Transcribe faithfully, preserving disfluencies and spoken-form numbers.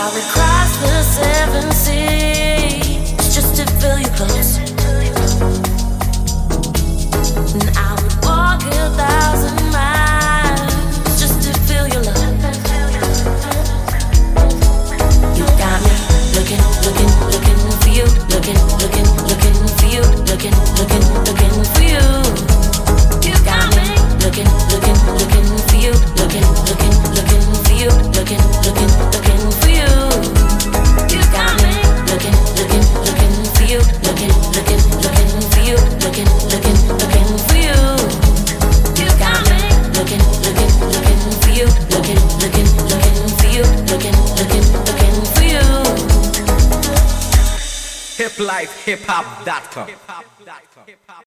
would cross the seven seas just to feel you close. And I would walk a thousand miles just to feel your love. You got me looking, looking, looking for you. Looking, looking, looking for you. Looking, looking, looking for you. You got me looking, looking, looking for you. Looking, looking, looking for you. Looking, looking, looking for you. You got me looking, looking, looking for you. Looking, looking, looking for you. Looking, looking, looking for you. You got me looking, looking, looking for you. Looking, looking, looking for you. Looking, looking, looking for you. hip life hip hop dot com